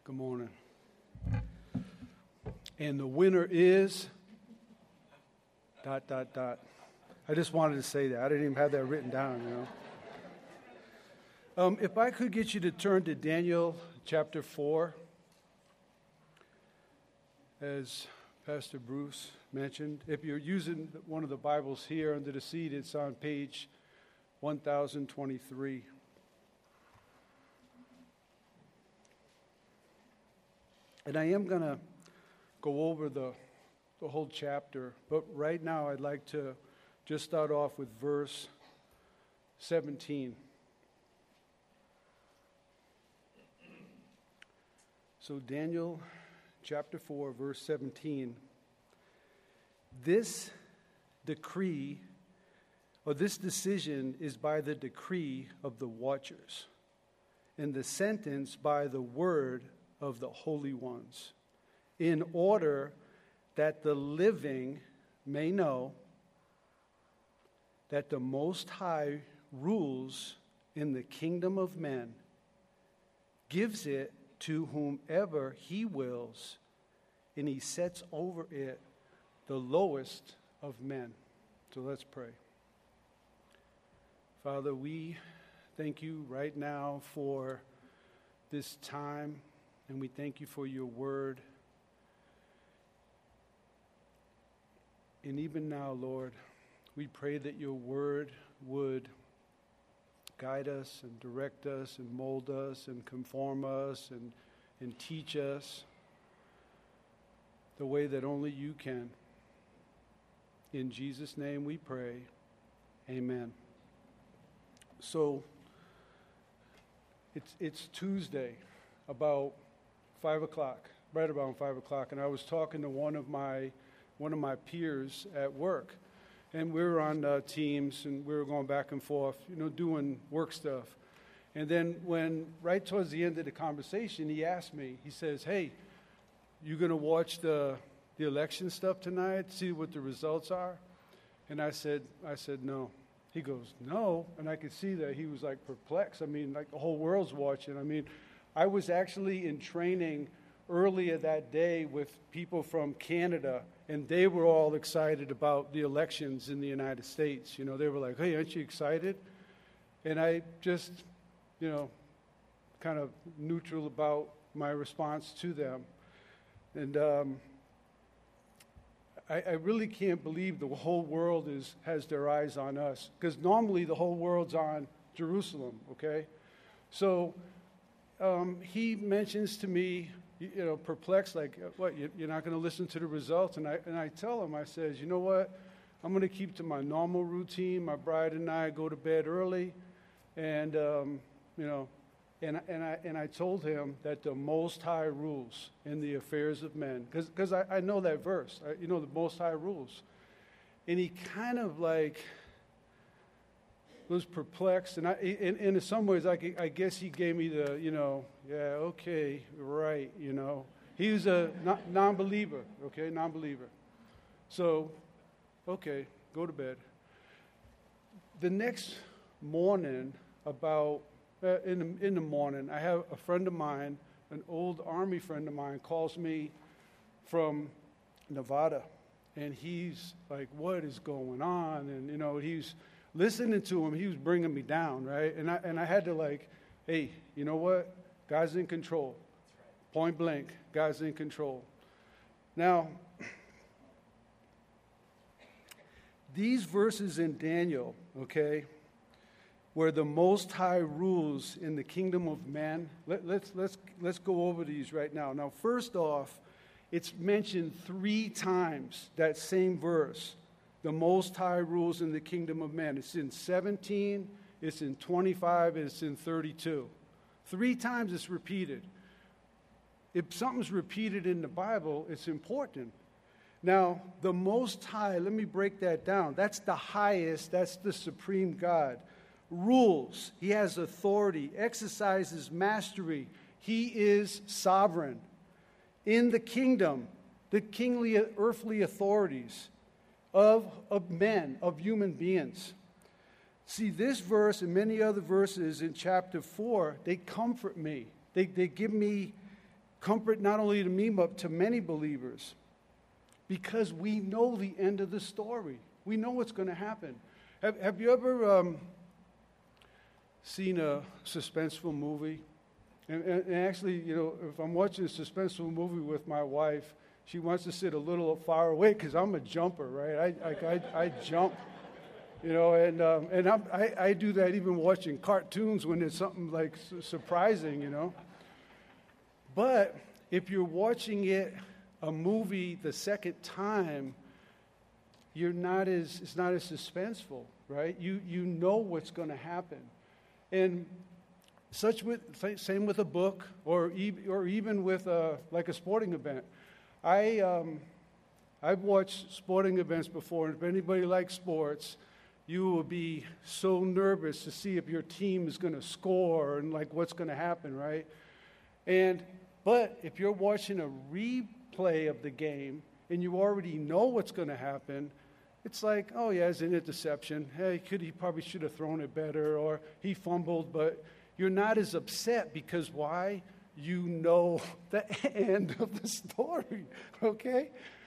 Good morning. And the winner is ... I just wanted to say that. I didn't even have that written down, If I could get you to turn to Daniel chapter 4, as Pastor Bruce mentioned. If you're using one of the Bibles here under the seat, it's on page 1023. And I am going to go over the whole chapter, but right now I'd like to just start off with verse 17. So Daniel chapter 4, verse 17. This decree, or this decision, is by the decree of the watchers, and the sentence by the word of the holy ones, in order that the living may know that the Most High rules in the kingdom of men, gives it to whomever he wills, and he sets over it the lowest of men. So let's pray. Father, we thank you right now for this time, and we thank you for your word. And even now, Lord, we pray that your word would guide us and direct us and mold us and conform us and teach us the way that only you can. In Jesus' name we pray. Amen. So it's Tuesday, about 5 o'clock, right around 5 o'clock, and I was talking to one of my peers at work, and we were on Teams, and we were going back and forth, doing work stuff. And then right towards the end of the conversation, he asked me, he says, "Hey, you going to watch the election stuff tonight, see what the results are?" And I said, "No." He goes, "No?" And I could see that he was like perplexed. I mean, like the whole world's watching. I mean, I was actually in training earlier that day with people from Canada, and they were all excited about the elections in the United States. They were like, "Hey, aren't you excited?" And I just, kind of neutral about my response to them. And I really can't believe the whole world has their eyes on us, because normally the whole world's on Jerusalem, okay? So he mentions to me, perplexed, like, "What, you're not going to listen to the results?" And I tell him, I says, "You know what? I'm going to keep to my normal routine. My bride and I go to bed early, and and I told him that the Most High rules in the affairs of men, because I know that verse, the Most High rules." And he kind of like was perplexed, and in some ways, I guess he gave me the, "Yeah, okay, right," He was a non-believer, okay, non-believer. So, okay, go to bed. The next morning, in the morning, I have a friend of mine, an old Army friend of mine, calls me from Nevada, and he's like, "What is going on?" And he's listening to him. He was bringing me down, right? And I had to like, "Hey, you know what? God's in control." Point blank, God's in control. Now, these verses in Daniel, okay, where the Most High rules in the kingdom of man, let's go over these right now. Now, first off, it's mentioned 3 times, that same verse. The Most High rules in the kingdom of man. It's in 17, it's in 25, and it's in 32. 3 times it's repeated. If something's repeated in the Bible, it's important. Now, the Most High, let me break that down. That's the highest, that's the supreme God. Rules, he has authority, exercises mastery. He is sovereign. In the kingdom, the kingly earthly authorities of men, of human beings. See, this verse and many other verses in chapter 4, they comfort me. They give me comfort not only to me, but to many believers, because we know the end of the story. We know what's going to happen. Have you ever seen a suspenseful movie? And actually, if I'm watching a suspenseful movie with my wife, she wants to sit a little far away because I'm a jumper, right? I jump, and I do that even watching cartoons when there's something like surprising, But if you're watching a movie the second time, it's not as suspenseful, right? You know what's going to happen, and same with a book, or even with like a sporting event. I've watched sporting events before, and if anybody likes sports, you will be so nervous to see if your team is going to score and like what's going to happen, right? But if you're watching a replay of the game and you already know what's going to happen, it's like, oh yeah, it's an interception. Hey, he probably should have thrown it better, or he fumbled, but you're not as upset because why? You know the end of the story, okay?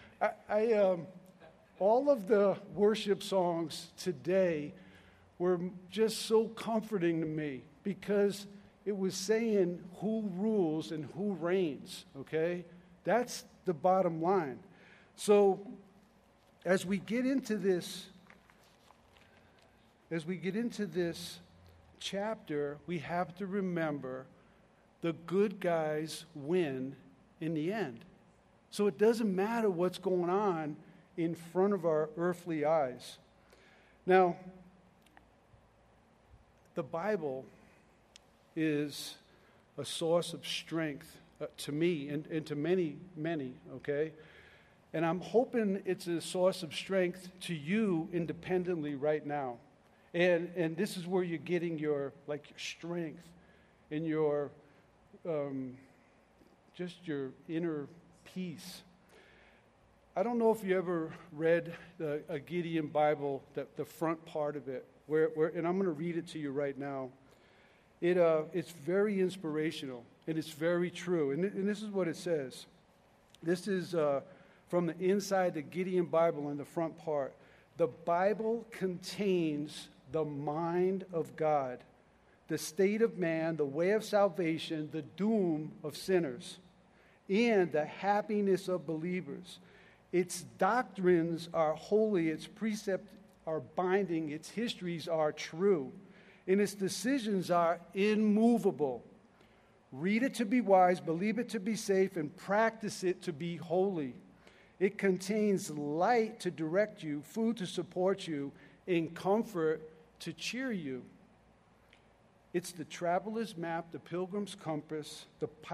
All of the worship songs today were just so comforting to me because it was saying who rules and who reigns, okay? That's the bottom line. So as we get into this chapter, we have to remember the good guys win in the end. So it doesn't matter what's going on in front of our earthly eyes. Now, the Bible is a source of strength to me and to many, okay? And I'm hoping it's a source of strength to you independently right now. And this is where you're getting your strength and your just your inner peace. I don't know if you ever read a Gideon Bible, the front part of it, where and I'm going to read it to you right now. It's very inspirational, and it's very true. And this is what it says. This is from the inside the Gideon Bible in the front part. The Bible contains the mind of God, the state of man, the way of salvation, the doom of sinners, and the happiness of believers. Its doctrines are holy, its precepts are binding, its histories are true, and its decisions are immovable. Read it to be wise, believe it to be safe, and practice it to be holy. It contains light to direct you, food to support you, and comfort to cheer you. It's the traveler's map, the pilgrim's compass,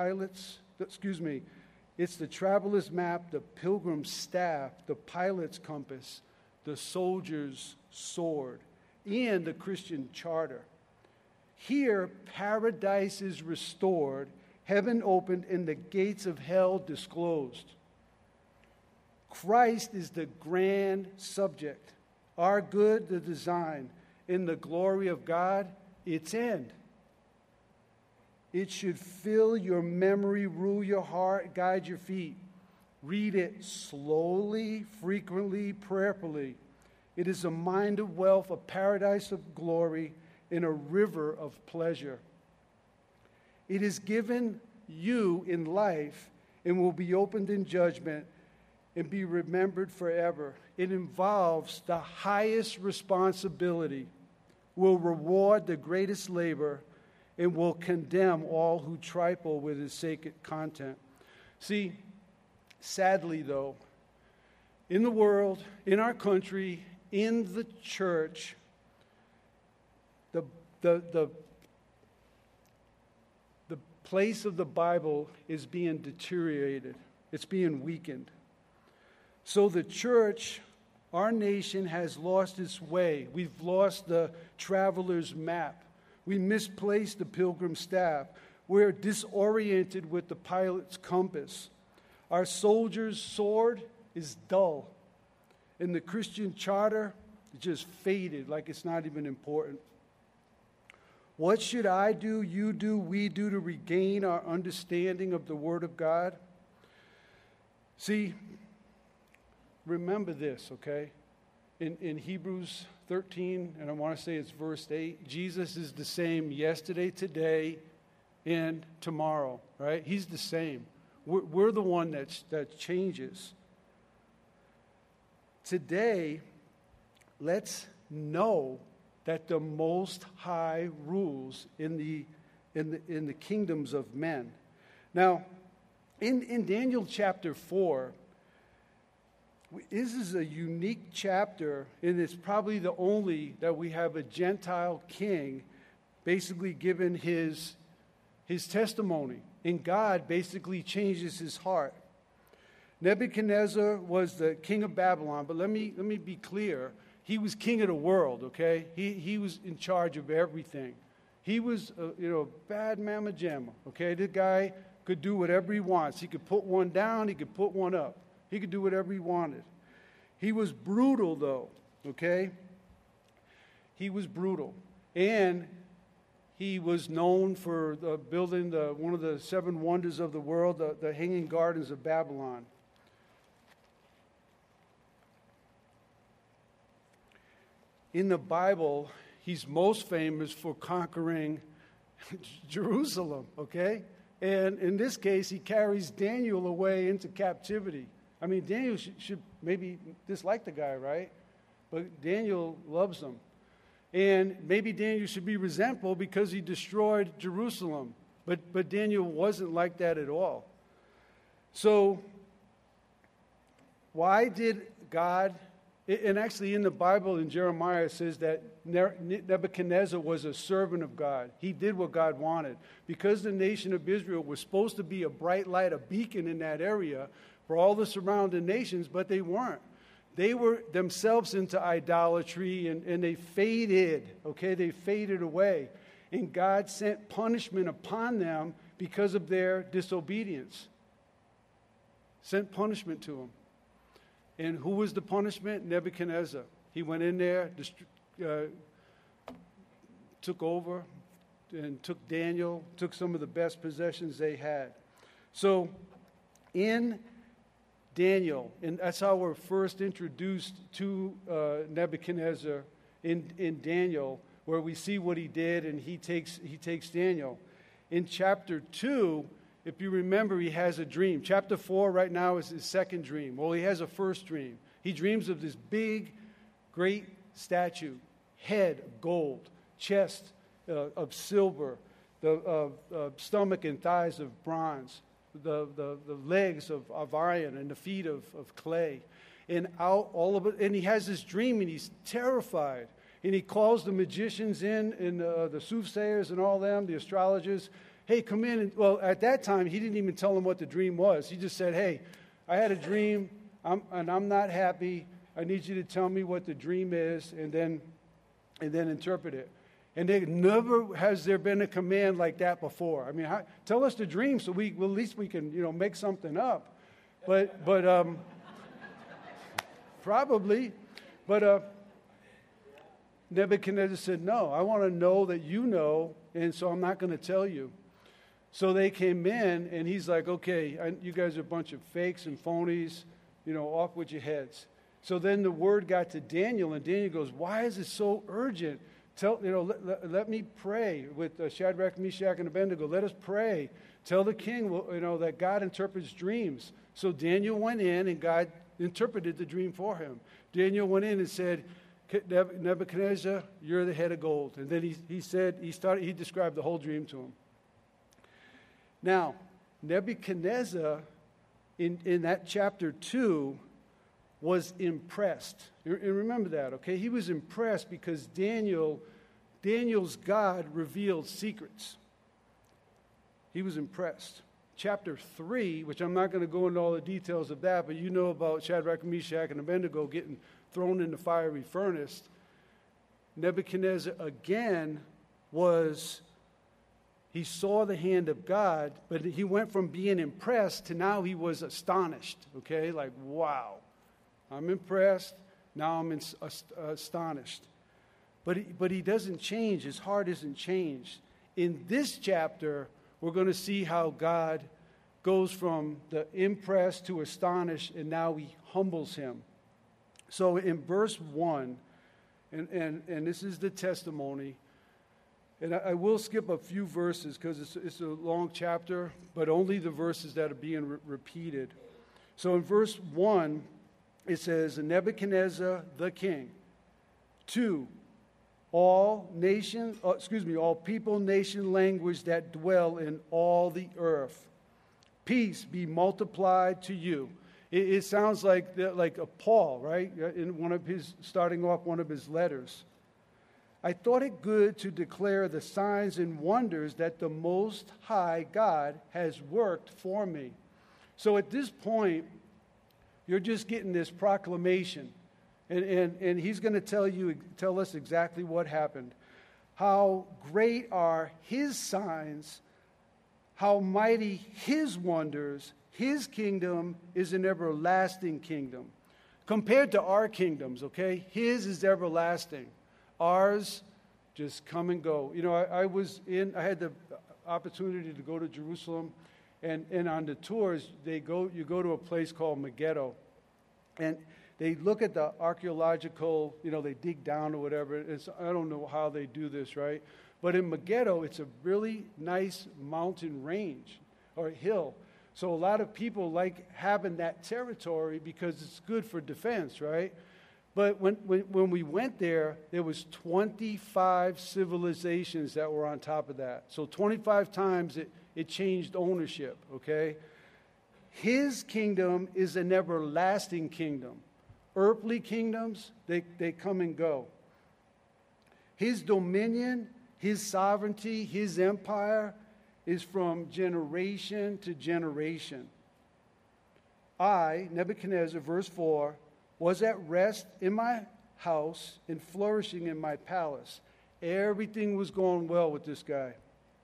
it's the traveler's map, the pilgrim's staff, the pilot's compass, the soldier's sword, and the Christian charter. Here, paradise is restored, heaven opened, and the gates of hell disclosed. Christ is the grand subject, our good, the design, in the glory of God, its end. It should fill your memory, rule your heart, guide your feet. Read it slowly, frequently, prayerfully. It is a mind of wealth, a paradise of glory, and a river of pleasure. It is given you in life and will be opened in judgment and be remembered forever. It involves the highest responsibility, will reward the greatest labor, and will condemn all who trifle with its sacred content. See, sadly though, in the world, in our country, in the church, the place of the Bible is being deteriorated. It's being weakened. So the church, our nation, has lost its way. We've lost the traveler's map. We misplaced the pilgrim's staff. We're disoriented with the pilot's compass. Our soldier's sword is dull. And the Christian charter is just faded, like it's not even important. What should I do, you do, we do to regain our understanding of the Word of God? See, remember this, okay? In Hebrews 13, and I want to say it's verse 8, Jesus is the same yesterday, today, and tomorrow, right? He's the same. We're the one that changes. Today, let's know that the Most High rules in the kingdoms of men. Now, in Daniel chapter 4, this is a unique chapter, and it's probably the only that we have a Gentile king basically given his testimony, and God basically changes his heart. Nebuchadnezzar was the king of Babylon, but let me be clear. He was king of the world, okay? He was in charge of everything. He was, bad mamma jamma, okay? This guy could do whatever he wants. He could put one down. He could put one up. He could do whatever he wanted. He was brutal, though, okay? He was brutal. And he was known for building one of the seven wonders of the world, the Hanging Gardens of Babylon. In the Bible, he's most famous for conquering Jerusalem, okay? And in this case, he carries Daniel away into captivity. I mean, Daniel should maybe dislike the guy, right? But Daniel loves him. And maybe Daniel should be resentful because he destroyed Jerusalem. But Daniel wasn't like that at all. So, why did God... And actually in the Bible, in Jeremiah, it says that Nebuchadnezzar was a servant of God. He did what God wanted. Because the nation of Israel was supposed to be a bright light, a beacon in that area for all the surrounding nations, but they weren't. They were themselves into idolatry, and they faded, okay? They faded away. And God sent punishment upon them because of their disobedience. Sent punishment to them. And who was the punishment? Nebuchadnezzar. He went in there, took over, and took Daniel, took some of the best possessions they had. So, in Daniel, and that's how we're first introduced to Nebuchadnezzar in Daniel, where we see what he did, and he takes Daniel. In chapter 2, if you remember, he has a dream. Chapter 4 right now is his second dream. Well, he has a first dream. He dreams of this big, great statue, head of gold, chest of silver, the stomach and thighs of bronze, the legs of iron, and the feet of clay. And all of it, and he has this dream, and he's terrified. And he calls the magicians in, and the soothsayers and all them, the astrologers. Hey, come in. And, well, at that time, he didn't even tell them what the dream was. He just said, hey, I had a dream, and I'm not happy. I need you to tell me what the dream is, and then interpret it. And never has there been a command like that before. I mean, tell us the dream so at least we can, make something up. But probably. But Nebuchadnezzar said, no, I want to know that you know, and so I'm not going to tell you. So they came in, and he's like, okay, you guys are a bunch of fakes and phonies, off with your heads. So then the word got to Daniel, and Daniel goes, why is it so urgent? Let me pray with Shadrach, Meshach, and Abednego. Let us pray. Tell the king, that God interprets dreams. So Daniel went in, and God interpreted the dream for him. Daniel went in and said, Nebuchadnezzar, you're the head of gold. And then he described the whole dream to him. Now, Nebuchadnezzar, in that chapter 2, was impressed. And remember that, okay? He was impressed because Daniel's God revealed secrets. He was impressed. Chapter 3, which I'm not going to go into all the details of that, but you know about Shadrach, Meshach, and Abednego getting thrown in the fiery furnace. Nebuchadnezzar again he saw the hand of God, but he went from being impressed to now he was astonished, okay? Like, wow, I'm impressed, now I'm astonished. But he doesn't change. His heart isn't changed. In this chapter, we're going to see how God goes from the impressed to astonished, and now he humbles him. So in verse 1, and this is the testimony, and I will skip a few verses because it's a long chapter, but only the verses that are being repeated. So in verse 1, it says, Nebuchadnezzar the king, 2, all people, nation, language that dwell in all the earth. Peace be multiplied to you. It sounds like a Paul, right? In starting off one of his letters. I thought it good to declare the signs and wonders that the Most High God has worked for me. So at this point, you're just getting this proclamation. And he's going to tell us exactly what happened. How great are his signs, how mighty his wonders. His kingdom is an everlasting kingdom. Compared to our kingdoms, okay? His is everlasting. Ours just come and go. You know, I had the opportunity to go to Jerusalem, and on the tours, you go to a place called Megiddo. And they look at the archaeological, they dig down or whatever. I don't know how they do this, right? But in Megiddo, it's a really nice mountain range or hill. So a lot of people like having that territory because it's good for defense, right? But when we went there was 25 civilizations that were on top of that. So 25 times it changed ownership, okay? His kingdom is an everlasting kingdom. Earthly kingdoms, they come and go. His dominion, his sovereignty, his empire is from generation to generation. I, Nebuchadnezzar, verse 4, was at rest in my house and flourishing in my palace. Everything was going well with this guy.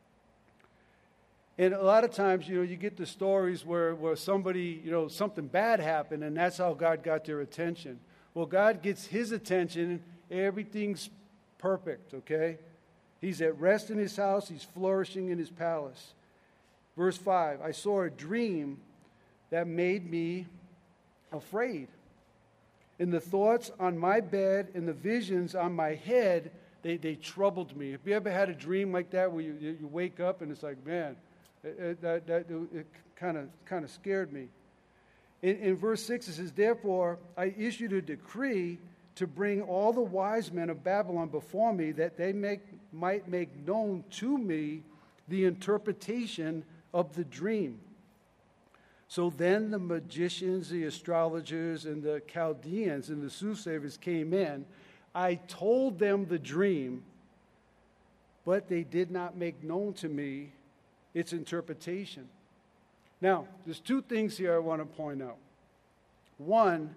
And a lot of times, you get the stories where somebody, something bad happened, and that's how God got their attention. Well, God gets his attention, everything's perfect, okay? He's at rest in his house, he's flourishing in his palace. Verse 5, I saw a dream that made me afraid. And the thoughts on my bed and the visions on my head, they troubled me. Have you ever had a dream like that where you wake up and it's like, man, it kind of scared me. In verse 6 it says, therefore I issued a decree to bring all the wise men of Babylon before me, that they might make known to me the interpretation of the dream. So then the magicians, the astrologers, and the Chaldeans and the soothsayers came in. I told them the dream, but they did not make known to me its interpretation. Now, there's two things here I want to point out. One,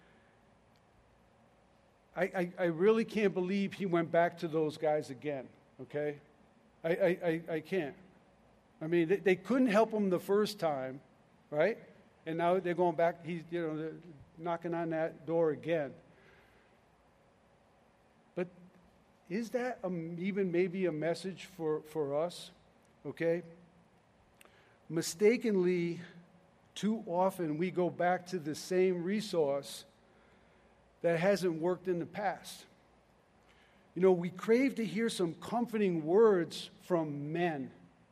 I really can't believe he went back to those guys again, okay? I can't. I mean, they couldn't help him the first time, right? And now they're going back, they're knocking on that door again. But is that even maybe a message for us, okay? Mistakenly, too often we go back to the same resource that hasn't worked in the past. We crave to hear some comforting words from men.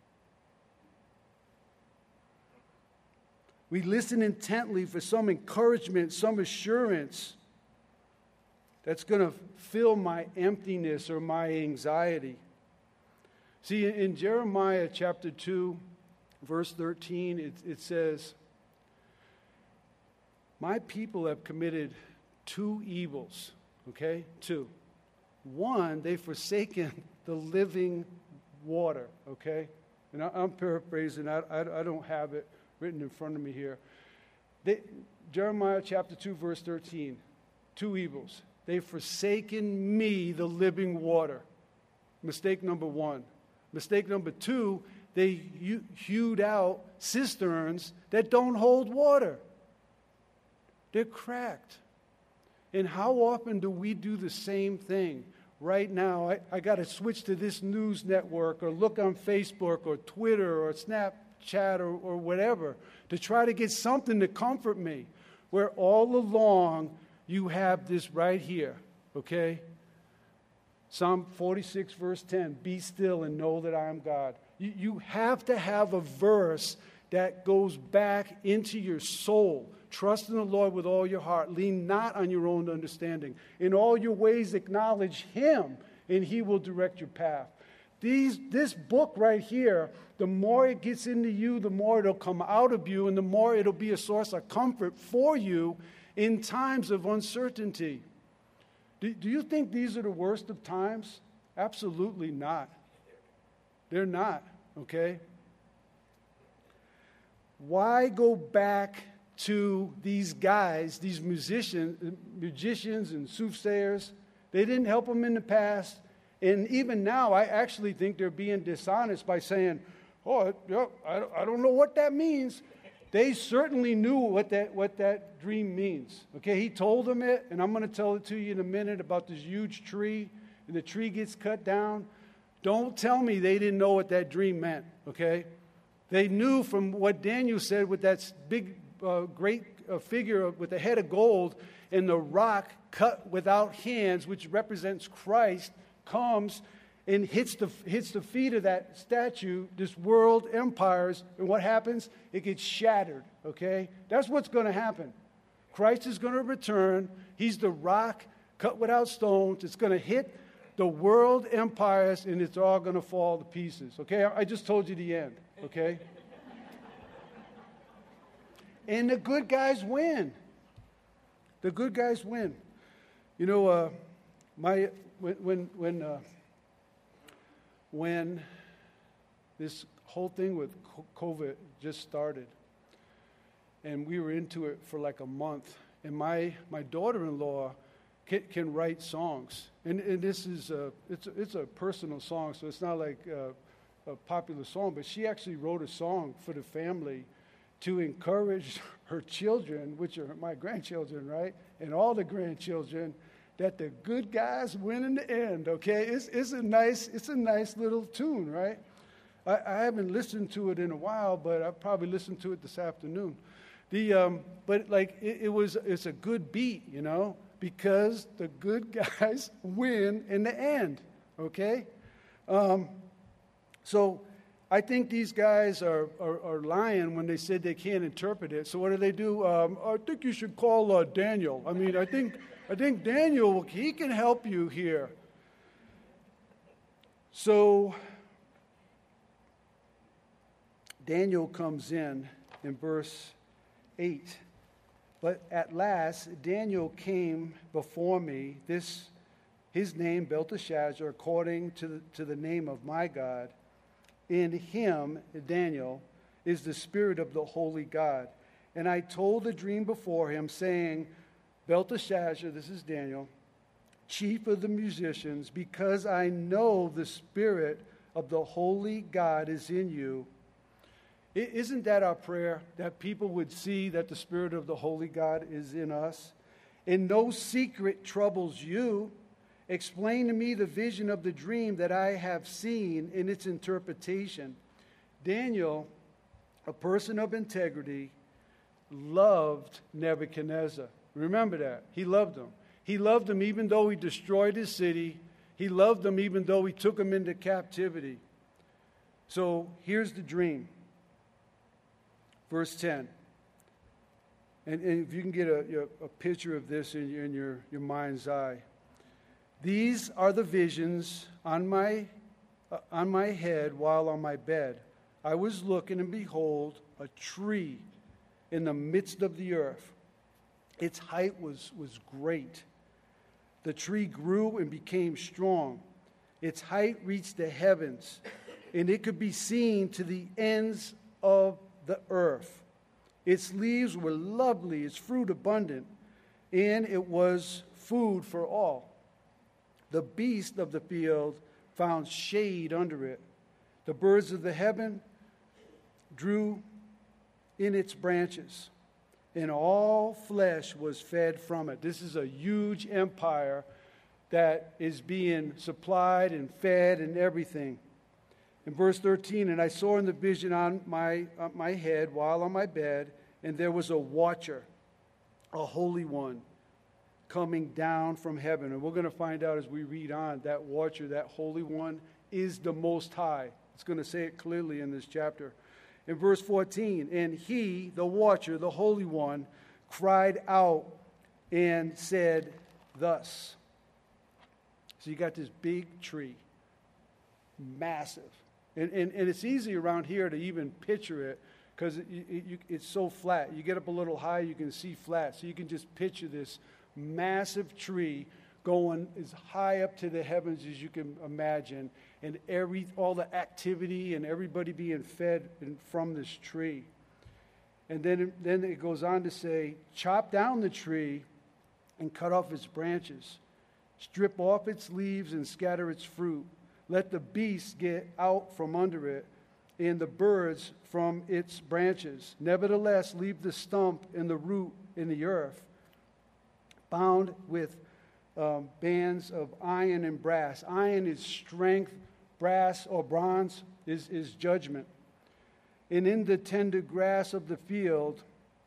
We listen intently for some encouragement, some assurance that's going to fill my emptiness or my anxiety. See, in Jeremiah chapter 2, verse 13, it says, my people have committed two evils, okay? Two. One, they've forsaken the living water, okay? And I'm paraphrasing, I don't have it written in front of me here. Jeremiah chapter 2, verse 13, two evils. They've forsaken me, the living water. Mistake number one. Mistake number two, they hewed out cisterns that don't hold water. They're cracked. And how often do we do the same thing? right now. I got to switch to this news network or look on Facebook or Twitter or Snapchat or whatever to try to get something to comfort me, where all along you have this right here, okay? Psalm 46, verse 10, be still and know that I am God. You have to have a verse that goes back into your soul. Trust in the Lord with all your heart. Lean not on your own understanding. In all your ways acknowledge Him, and He will direct your path. This book right here, the more it gets into you, the more it'll come out of you, and the more it'll be a source of comfort for you in times of uncertainty. Do you think these are the worst of times? Absolutely not. They're not, okay? Why go back to these guys, these musicians and soothsayers? They didn't help them in the past. And even now, I actually think they're being dishonest by saying, I don't know what that means. They certainly knew what that dream means. Okay, he told them it, and I'm going to tell it to you in a minute about this huge tree, and the tree gets cut down. Don't tell me they didn't know what that dream meant, okay? They knew from what Daniel said with that big, great figure with the head of gold and the rock cut without hands, which represents Christ, comes and hits the feet of that statue, this world empires, and what happens? It gets shattered, okay? That's what's going to happen. Christ is going to return. He's the rock cut without stones. It's going to hit the world empires, and it's all going to fall to pieces, okay? I just told you the end, okay? And the good guys win. The good guys win. You know, when this whole thing with COVID just started, and we were into it for like a month, and my daughter-in-law can write songs, and this is it's a personal song, so it's not like a popular song, but she actually wrote a song for the family to encourage her children, which are my grandchildren, right, and all the grandchildren, that the good guys win in the end, okay? It's a nice little tune, right? I haven't listened to it in a while, but I'll probably listen to it this afternoon. But like it's a good beat, you know, because the good guys win in the end, okay? So I think these guys are lying when they said they can't interpret it. So what do? I think you should call Daniel. I mean, I think Daniel, he can help you here. So Daniel comes in verse 8. But at last Daniel came before me, his name Belteshazzar, according to the name of my God. In him, Daniel, is the spirit of the holy God. And I told the dream before him, saying, Belteshazzar, this is Daniel, chief of the musicians, because I know the spirit of the holy God is in you. Isn't that our prayer, that people would see that the spirit of the holy God is in us? And no secret troubles you. Explain to me the vision of the dream that I have seen in its interpretation. Daniel, a person of integrity, loved Nebuchadnezzar. Remember that. He loved him. He loved him even though he destroyed his city. He loved him even though he took him into captivity. So here's the dream. Verse 10. And if you can get a picture of this in your mind's eye. These are the visions on my head while on my bed. I was looking, and behold, a tree in the midst of the earth. Its height was great. The tree grew and became strong. Its height reached the heavens, and it could be seen to the ends of the earth. Its leaves were lovely, its fruit abundant, and it was food for all. The beasts of the field found shade under it. The birds of the heaven drew in its branches, and all flesh was fed from it. This is a huge empire that is being supplied and fed and everything. In verse 13, and I saw in the vision on my head while on my bed, and there was a watcher, a holy one, coming down from heaven. And we're going to find out as we read on, that watcher, that holy one, is the Most High. It's going to say it clearly in this chapter. In verse 14, and he, the watcher, the holy one, cried out and said thus. So you got this big tree, massive. And it's easy around here to even picture it because it's so flat. You get up a little high, you can see flat. So you can just picture this massive tree going as high up to the heavens as you can imagine, and all the activity and everybody being fed from this tree. And then it goes on to say, chop down the tree and cut off its branches. Strip off its leaves and scatter its fruit. Let the beasts get out from under it and the birds from its branches. Nevertheless, leave the stump and the root in the earth, bound with bands of iron and brass. Iron is strength, brass or bronze is judgment. And in the tender grass of the field,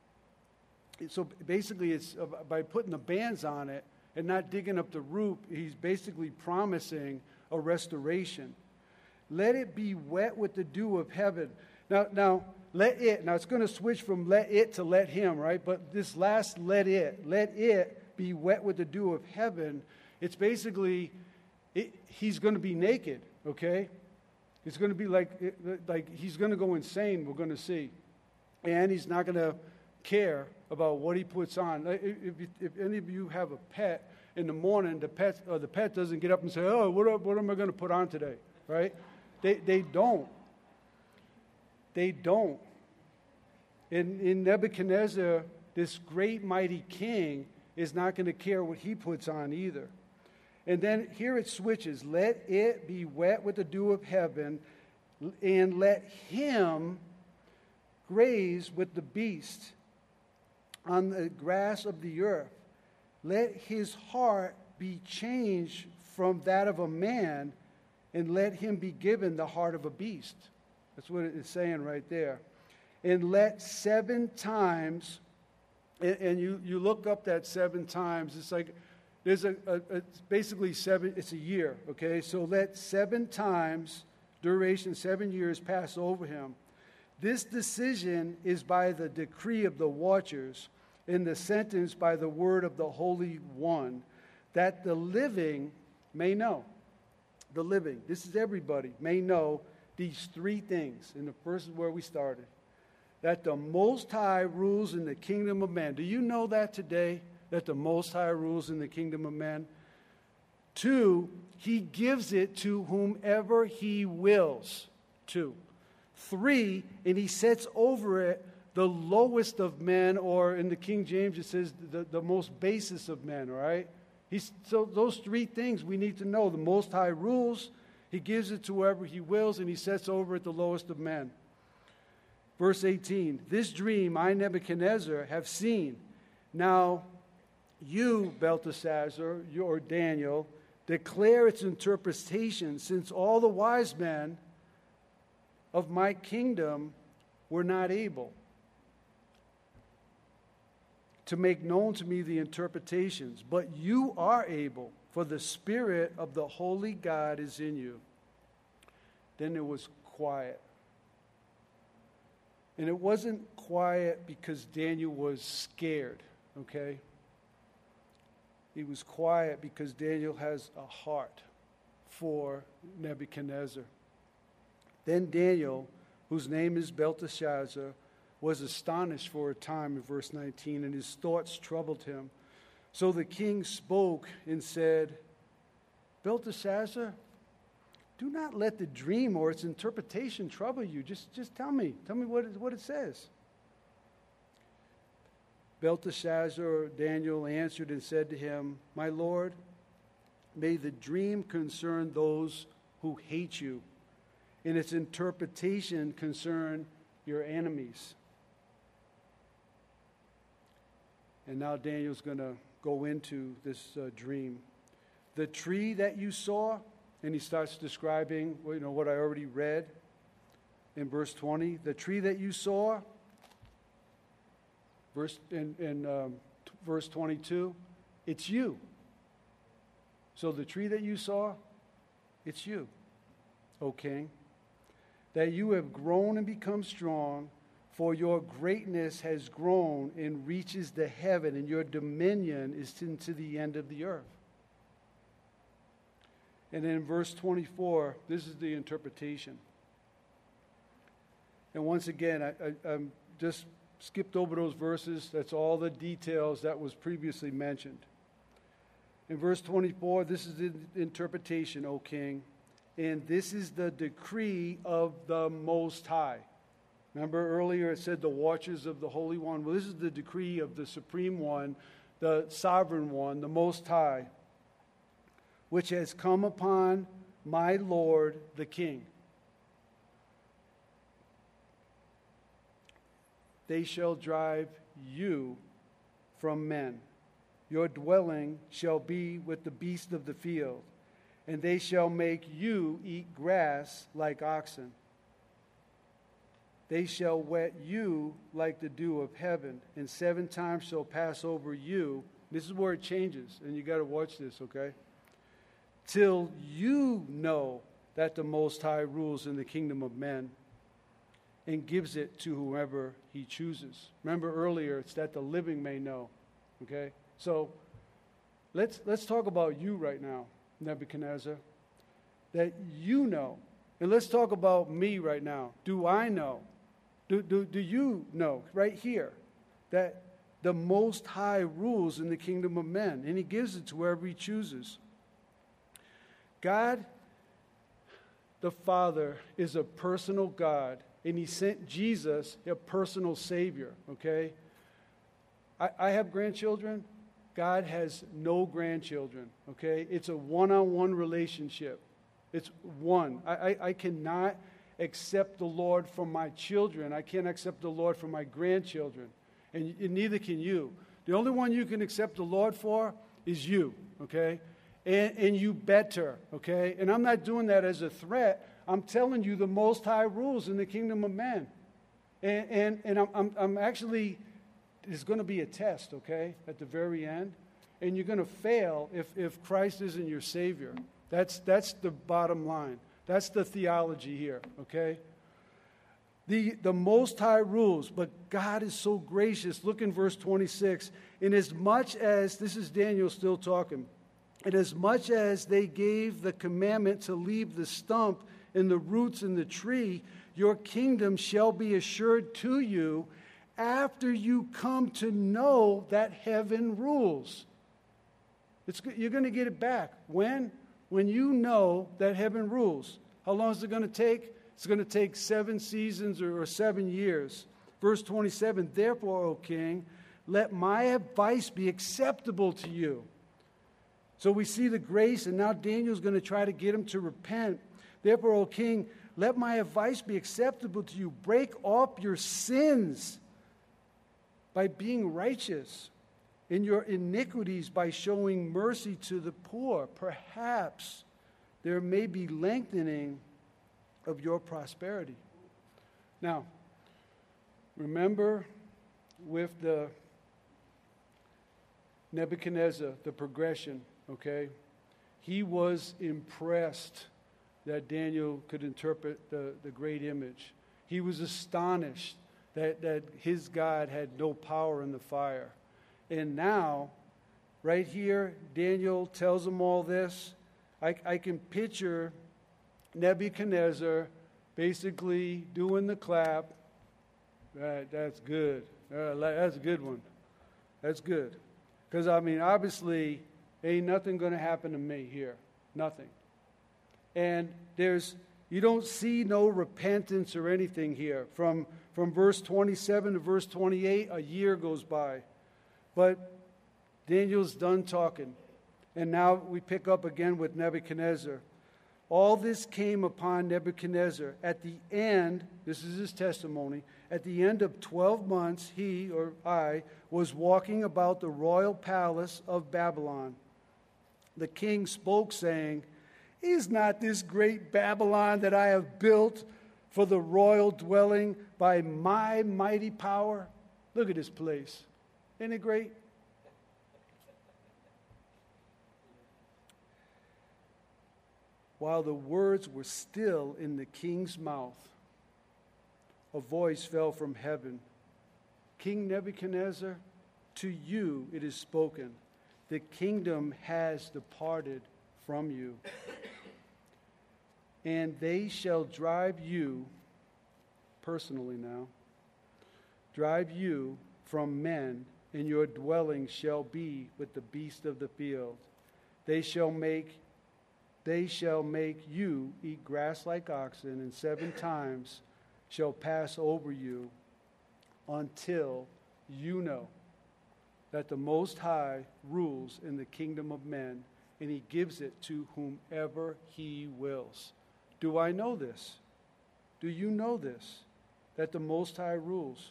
so basically it's by putting the bands on it and not digging up the root, he's basically promising a restoration. Let it be wet with the dew of heaven. Now it's going to switch from let it to let him, right? But this last let it be wet with the dew of heaven, it's basically, he's going to be naked, okay? It's going to be like he's going to go insane, we're going to see. And he's not going to care about what he puts on. If any of you have a pet, in the morning, the pet doesn't get up and say, oh, what am I going to put on today, right? They don't. They don't. In Nebuchadnezzar, this great mighty king is not going to care what he puts on either. And then here it switches. Let it be wet with the dew of heaven, and let him graze with the beast on the grass of the earth. Let his heart be changed from that of a man, and let him be given the heart of a beast. That's what it's saying right there. And let 7 times, and you look up that 7 times, it's like, there's it's basically 7, it's a year, okay? So let 7 times, duration 7 years, pass over him. This decision is by the decree of the watchers, in the sentence by the word of the Holy One, that the living may know. The living, this is everybody, may know these 3 things. And the first is where we started. That the Most High rules in the kingdom of man. Do you know that today? That the Most High rules in the kingdom of man? 2, he gives it to whomever he wills. 2. 3, and he sets over it the lowest of men, or in the King James it says the most basest of men, all right? So those 3 things we need to know. The Most High rules, he gives it to whoever he wills, and he sets over it the lowest of men. Verse 18, this dream I, Nebuchadnezzar, have seen. Now you, Belteshazzar, or Daniel, declare its interpretation, since all the wise men of my kingdom were not able to make known to me the interpretations, but you are able, for the Spirit of the Holy God is in you. Then it was quiet. And it wasn't quiet because Daniel was scared, okay? It was quiet because Daniel has a heart for Nebuchadnezzar. Then Daniel, whose name is Belteshazzar, was astonished for a time, in verse 19, and his thoughts troubled him. So the king spoke and said, Belteshazzar, do not let the dream or its interpretation trouble you. Just tell me what it says. Belteshazzar, Daniel, answered and said to him, my lord, may the dream concern those who hate you, and its interpretation concern your enemies. And now Daniel's going to go into this dream. the tree that you saw, and he starts describing, what I already read in verse 20. The tree that you saw, verse 22, it's you. So the tree that you saw, it's you, O king, that you have grown and become strong, for your greatness has grown and reaches the heaven, and your dominion is into the end of the earth. And then in verse 24, this is the interpretation. And once again, I just skipped over those verses. That's all the details that was previously mentioned. In verse 24, this is the interpretation, O king, and this is the decree of the Most High. Remember earlier it said the watchers of the Holy One. Well, this is the decree of the Supreme One, the Sovereign One, the Most High, which has come upon my Lord the King. They shall drive you from men. Your dwelling shall be with the beasts of the field, and they shall make you eat grass like oxen. They shall wet you like the dew of heaven, and 7 times shall pass over you. This is where it changes, and you got to watch this, okay? Till you know that the Most High rules in the kingdom of men and gives it to whoever he chooses. Remember earlier, it's that the living may know, okay? So let's talk about you right now, Nebuchadnezzar, that you know. And let's talk about me right now. Do I know? Do you know right here that the Most High rules in the kingdom of men, and he gives it to whoever he chooses? God, the Father, is a personal God, and he sent Jesus, a personal Savior, okay? I have grandchildren. God has no grandchildren, okay? It's a one-on-one relationship. It's one. I cannot accept the Lord from my children. I can't accept the Lord from my grandchildren, and neither can you. The only one you can accept the Lord for is you, okay? And you better, okay? And I'm not doing that as a threat. I'm telling you the Most High rules in the kingdom of men. And I'm actually, there's going to be a test, okay, at the very end. And you're going to fail if Christ isn't your Savior. That's the bottom line. That's the theology here, okay? The Most High rules, but God is so gracious. Look in verse 26. Inasmuch as, this is Daniel still talking, inasmuch as they gave the commandment to leave the stump and the roots in the tree, your kingdom shall be assured to you after you come to know that heaven rules. You're going to get it back. When? When you know that heaven rules. How long is it going to take? It's going to take 7 seasons or 7 years. Verse 27, therefore, O king, let my advice be acceptable to you. So we see the grace, and now Daniel's going to try to get him to repent. Therefore, O king, let my advice be acceptable to you. Break off your sins by being righteous, in your iniquities by showing mercy to the poor. Perhaps there may be lengthening of your prosperity. Now, remember with the Nebuchadnezzar, the progression, okay? He was impressed that Daniel could interpret the great image. He was astonished that his God had no power in the fire. And now, right here, Daniel tells him all this. I can picture Nebuchadnezzar basically doing the clap. That's good. That's a good one. That's good. Because, I mean, obviously, ain't nothing going to happen to me here. Nothing. And you don't see no repentance or anything here. From verse 27 to verse 28, a year goes by. But Daniel's done talking. And now we pick up again with Nebuchadnezzar. All this came upon Nebuchadnezzar. At the end, this is his testimony, at the end of 12 months, he, or I, was walking about the royal palace of Babylon. the king spoke, saying, "Is not this great Babylon that I have built for the royal dwelling by my mighty power?" Look at this place. Isn't it great? While the words were still in the king's mouth, a voice fell from heaven. "King Nebuchadnezzar, to you it is spoken. The kingdom has departed from you. And they shall drive you," personally now, "drive you from men, and your dwelling shall be with the beasts of the field. They shall make you eat grass like oxen, and 7 times shall pass over you until you know that the Most High rules in the kingdom of men, and he gives it to whomever he wills." Do I know this? Do you know this? That the Most High rules?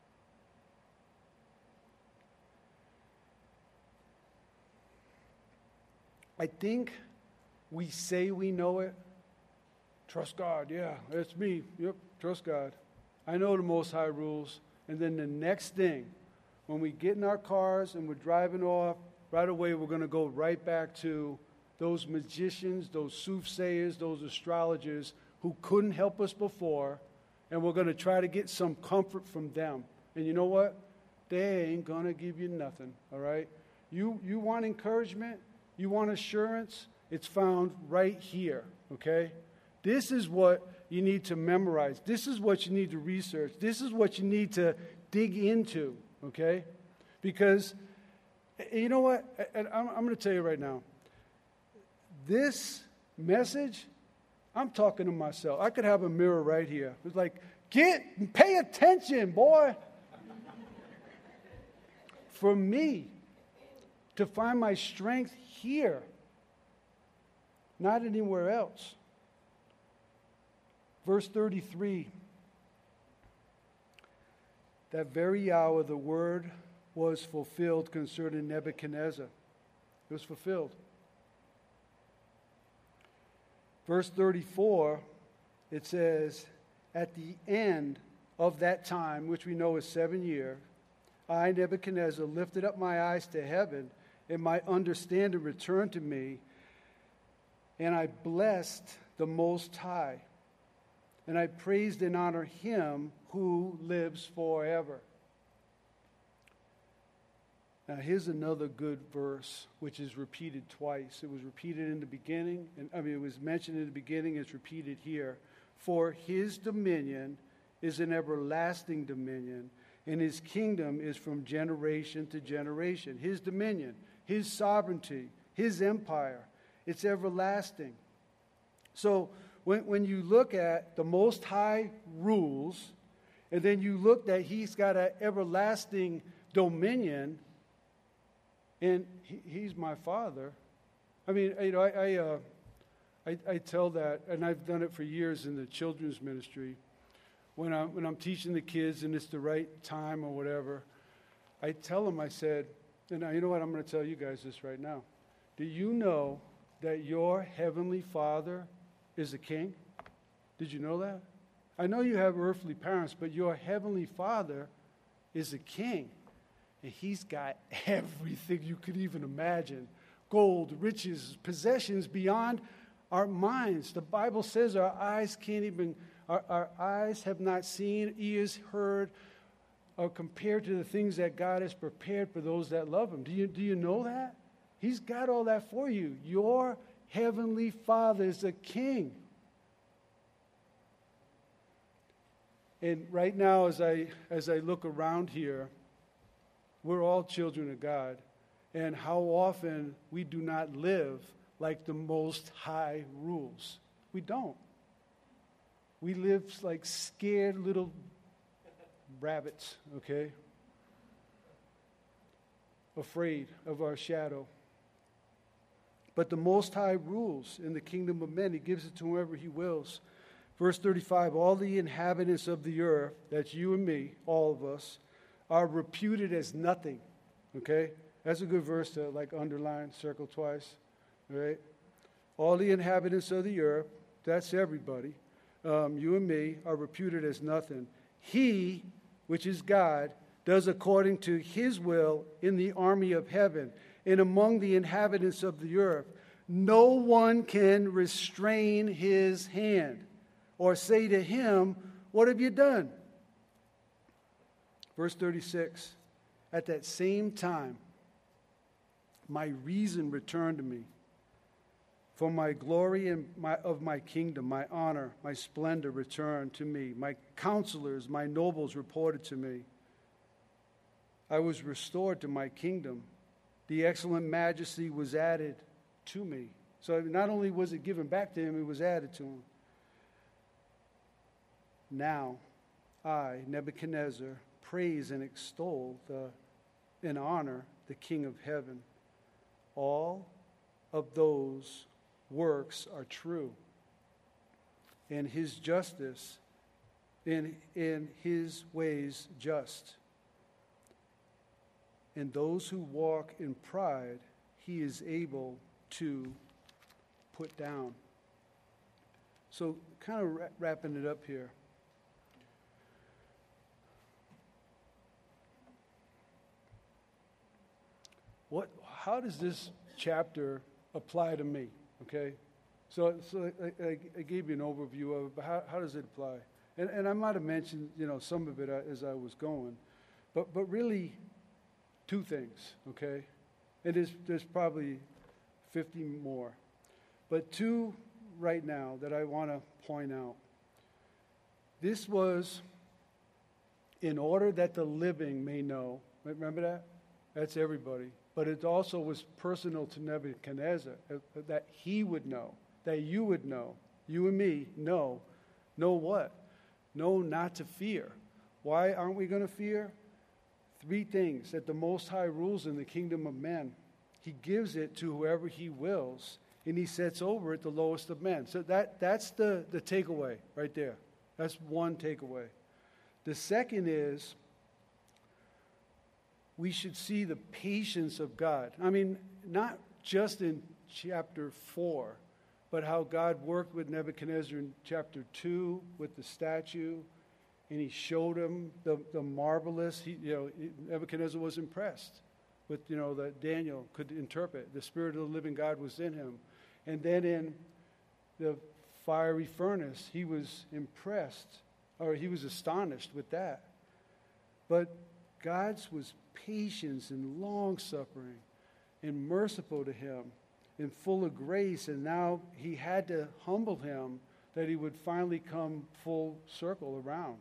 I think we say we know it. Trust God, yeah, that's me. Yep, trust God. I know the Most High rules. And then the next thing, when we get in our cars and we're driving off, right away we're going to go right back to those magicians, those soothsayers, those astrologers who couldn't help us before, and we're going to try to get some comfort from them. And you know what? They ain't going to give you nothing, all right? You want encouragement? You want assurance? It's found right here, okay? This is what you need to memorize. This is what you need to research. This is what you need to dig into, okay? Because, you know what? I'm going to tell you right now. This message, I'm talking to myself. I could have a mirror right here. It's like, pay attention, boy. For me to find my strength here, not anywhere else. Verse 33, that very hour the word was fulfilled concerning Nebuchadnezzar. It was fulfilled. Verse 34, it says, "At the end of that time, which we know is 7 years, I, Nebuchadnezzar, lifted up my eyes to heaven, and my understanding returned to me, and I blessed the Most High, and I praised and honored him who lives forever." Now, here's another good verse, which is repeated twice. It was repeated in the beginning, it was mentioned in the beginning, it's repeated here. "For his dominion is an everlasting dominion, and his kingdom is from generation to generation." His dominion, his sovereignty, his empire, it's everlasting. So, when you look at the Most High rules, and then you look that he's got an everlasting dominion, and he's my Father. I mean, you know, I tell that, and I've done it for years in the children's ministry. When I'm teaching the kids, and it's the right time or whatever, I tell them, I said, and you know what, I'm going to tell you guys this right now. Do you know that your heavenly Father is a king? Did you know that? I know you have earthly parents, but your heavenly Father is a king. And he's got everything you could even imagine. Gold, riches, possessions beyond our minds. The Bible says our eyes have not seen, ears heard, or compared to the things that God has prepared for those that love him. Do you know that? He's got all that for you. Your heavenly Father is a king. And right now, as I look around here, we're all children of God. And how often we do not live like the Most High rules. We don't. We live like scared little rabbits, okay? Afraid of our shadow. But the Most High rules in the kingdom of men. He gives it to whoever he wills. Verse 35, "All the inhabitants of the earth," that's you and me, all of us, "are reputed as nothing." Okay? That's a good verse to like underline, circle twice. right? All the inhabitants of the earth, that's everybody, you and me, are reputed as nothing. He, which is God, does according to his will in the army of heaven and among the inhabitants of the earth. No one can restrain his hand or say to him, what have you done? Verse 36, at that same time, my reason returned to me. For my glory and of my kingdom, my honor, my splendor returned to me. My counselors, my nobles reported to me. I was restored to my kingdom. The excellent majesty was added to me. So not only was it given back to him, it was added to him. Now, I, Nebuchadnezzar, praise and extol and honor the King of heaven. All of those works are true, and his justice in his ways just. And those who walk in pride, he is able to put down. So kind of wrapping it up here. How does this chapter apply to me? Okay, so I gave you an overview of it, but how does it apply? And I might have mentioned some of it as I was going, but really two things. Okay, and there's probably 50 more, but two right now that I want to point out. This was in order that the living may know. Remember that? That's everybody. But it also was personal to Nebuchadnezzar, that he would know, that you would know, you and me know. Know what? Know not to fear. Why aren't we going to fear? Three things that the Most High rules in the kingdom of men. He gives it to whoever he wills, and he sets over it the lowest of men. So that's the takeaway right there. That's one takeaway. The second is, we should see the patience of God. I mean, not just in chapter 4, but how God worked with Nebuchadnezzar in chapter 2 with the statue, and he showed him the marvelous. Nebuchadnezzar was impressed with, that Daniel could interpret. The Spirit of the living God was in him. And then in the fiery furnace, he was impressed, or he was astonished with that. But God's was patience and long-suffering and merciful to him and full of grace. And now he had to humble him that he would finally come full circle around.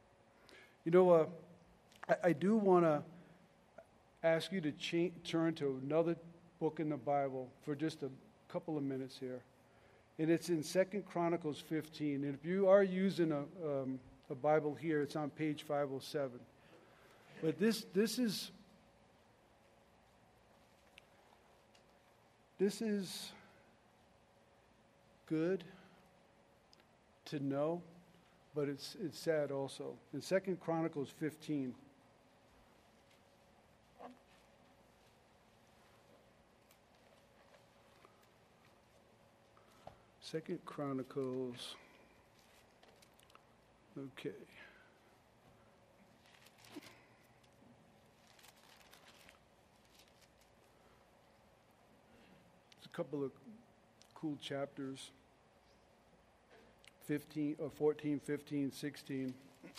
I do want to ask you to turn to another book in the Bible for just a couple of minutes here. And it's in 2 Chronicles 15. And if you are using a Bible here, it's on page 507. But this is good to know, but it's sad also. In 2 Chronicles 15, Second Chronicles, okay. Couple of cool chapters, 14, 15, 16,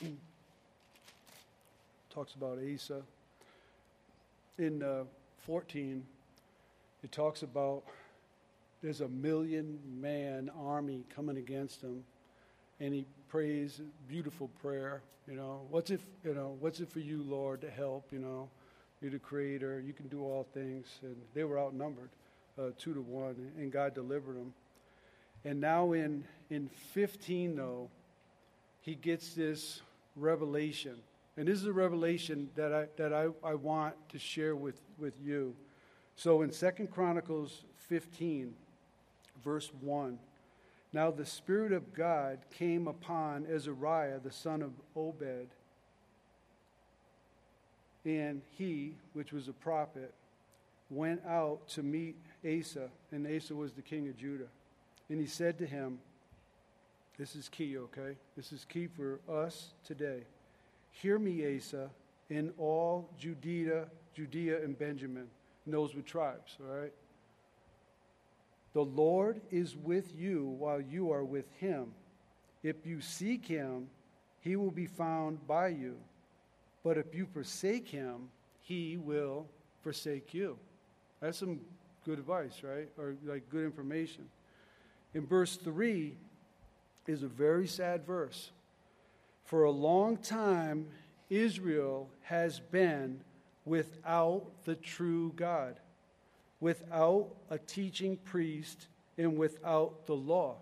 talks about Asa. In 14, it talks about there's a 1,000,000-man army coming against him, and he prays a beautiful prayer. What's it for you, Lord, to help? You're the Creator. You can do all things, and they were outnumbered. 2-1, and God delivered him. And now in 15, though, he gets this revelation. And this is a revelation that I want to share with you. So in 2 Chronicles 15, verse 1, now the Spirit of God came upon Azariah, the son of Obed, and he, which was a prophet, went out to meet Asa, and Asa was the king of Judah. And he said to him, this is key, okay? This is key for us today. Hear me, Asa, in all Judea and Benjamin. And those were tribes, all right? The Lord is with you while you are with him. If you seek him, he will be found by you. But if you forsake him, he will forsake you. That's some good advice, right? Or like good information. In verse 3 is a very sad verse. For a long time, Israel has been without the true God, without a teaching priest, and without the law.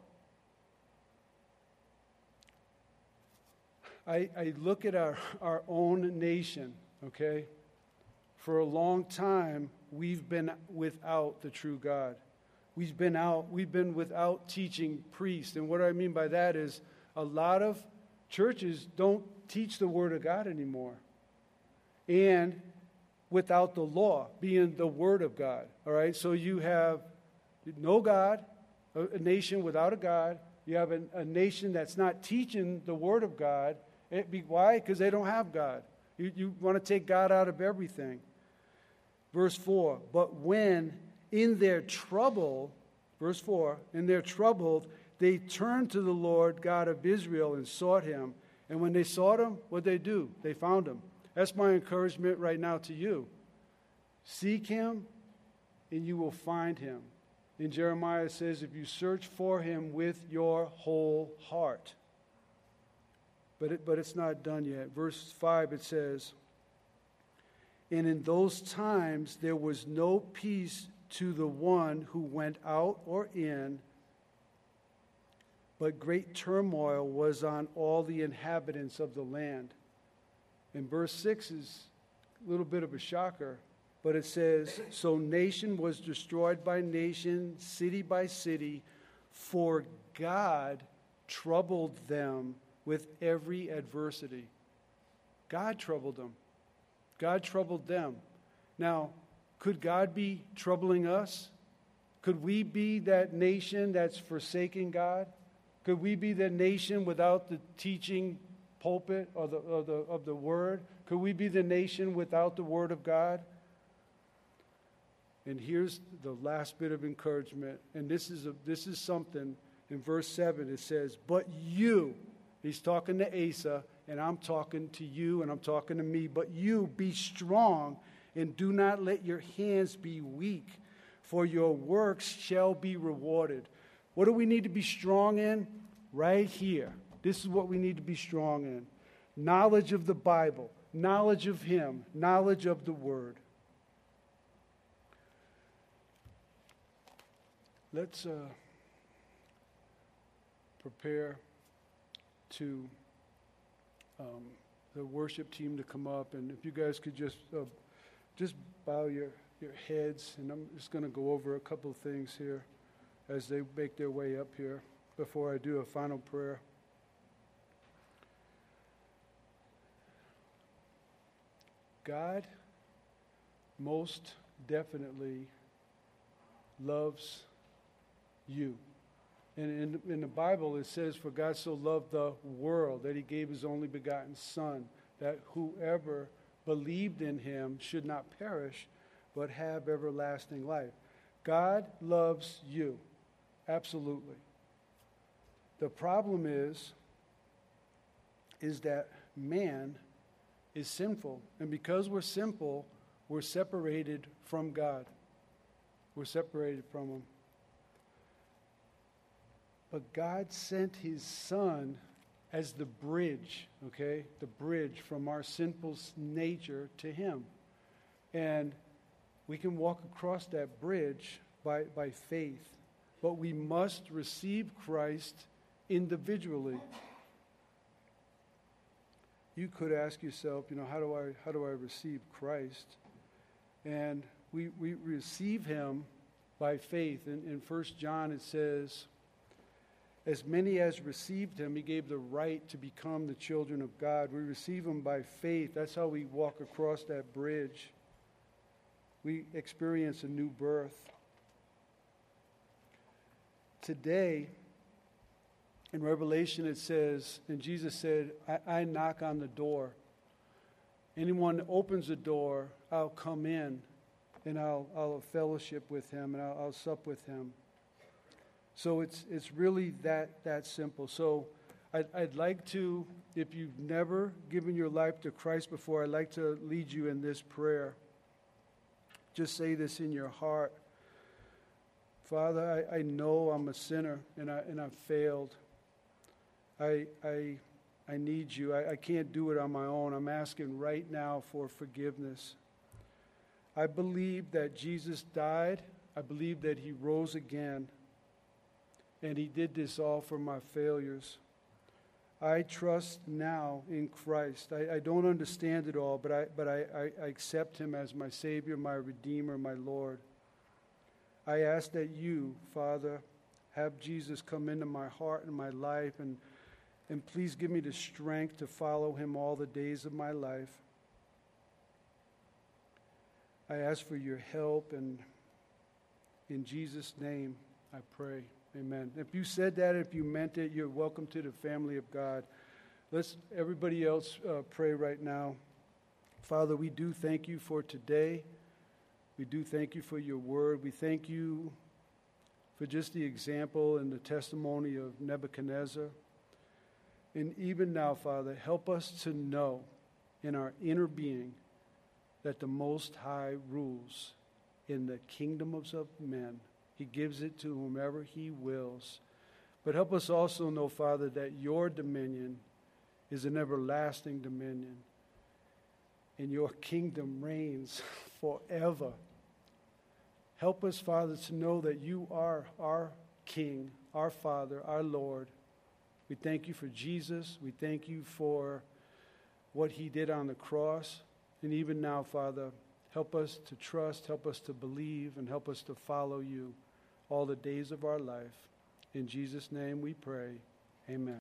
I look at our own nation, okay? For a long time, we've been without the true God. We've been without teaching priests. And what I mean by that is a lot of churches don't teach the Word of God anymore. And without the law, being the Word of God. All right? So you have no God, a nation without a God. You have a nation that's not teaching the Word of God. Why? Because they don't have God. You want to take God out of everything. Verse 4, but when in their trouble, verse 4, in their trouble, they turned to the Lord God of Israel and sought him. And when they sought him, what'd they do? They found him. That's my encouragement right now to you. Seek him, and you will find him. And Jeremiah says, if you search for him with your whole heart. But it's not done yet. Verse 5, it says, and in those times there was no peace to the one who went out or in, but great turmoil was on all the inhabitants of the land. And verse 6 is a little bit of a shocker, but it says, so nation was destroyed by nation, city by city, for God troubled them with every adversity. God troubled them. God troubled them. Now, could God be troubling us? Could we be that nation that's forsaking God? Could we be the nation without the teaching pulpit of the Word? Could we be the nation without the Word of God? And here's the last bit of encouragement. And this is something in verse 7. It says, but you, he's talking to Asa, and I'm talking to you, and I'm talking to me, but you be strong, and do not let your hands be weak, for your works shall be rewarded. What do we need to be strong in? Right here. This is what we need to be strong in. Knowledge of the Bible, knowledge of him, knowledge of the Word. Let's prepare to the worship team to come up, and if you guys could just bow your heads, and I'm just going to go over a couple of things here as they make their way up here before I do a final prayer. God most definitely loves you. And in the Bible it says, for God so loved the world that he gave his only begotten Son, that whoever believed in him should not perish, but have everlasting life. God loves you, absolutely. The problem is that man is sinful, and because we're sinful, we're separated from God. We're separated from him. But God sent his Son as the bridge, okay? The bridge from our sinful nature to him. And we can walk across that bridge by faith. But we must receive Christ individually. You could ask yourself, how do I receive Christ? And we receive him by faith. In 1 John it says, as many as received him, he gave the right to become the children of God. We receive him by faith. That's how we walk across that bridge. We experience a new birth. Today, in Revelation it says, and Jesus said, I knock on the door. Anyone that opens the door, I'll come in and I'll fellowship with him and I'll sup with him. So it's really that simple. So I'd like to, if you've never given your life to Christ before, I'd like to lead you in this prayer. Just say this in your heart. Father, I know I'm a sinner and I've failed. I need you. I can't do it on my own. I'm asking right now for forgiveness. I believe that Jesus died. I believe that he rose again. And he did this all for my failures. I trust now in Christ. I don't understand it all, but I accept him as my Savior, my Redeemer, my Lord. I ask that you, Father, have Jesus come into my heart and my life, and please give me the strength to follow him all the days of my life. I ask for your help, and in Jesus' name I pray. Amen. If you said that, if you meant it, you're welcome to the family of God. Let's everybody else pray right now. Father, we do thank you for today. We do thank you for your word. We thank you for just the example and the testimony of Nebuchadnezzar. And even now, Father, help us to know in our inner being that the Most High rules in the kingdoms of men. He gives it to whomever he wills. But help us also know, Father, that your dominion is an everlasting dominion. And your kingdom reigns forever. Help us, Father, to know that you are our King, our Father, our Lord. We thank you for Jesus. We thank you for what he did on the cross. And even now, Father, help us to trust, help us to believe, and help us to follow you all the days of our life. In Jesus' name we pray. Amen.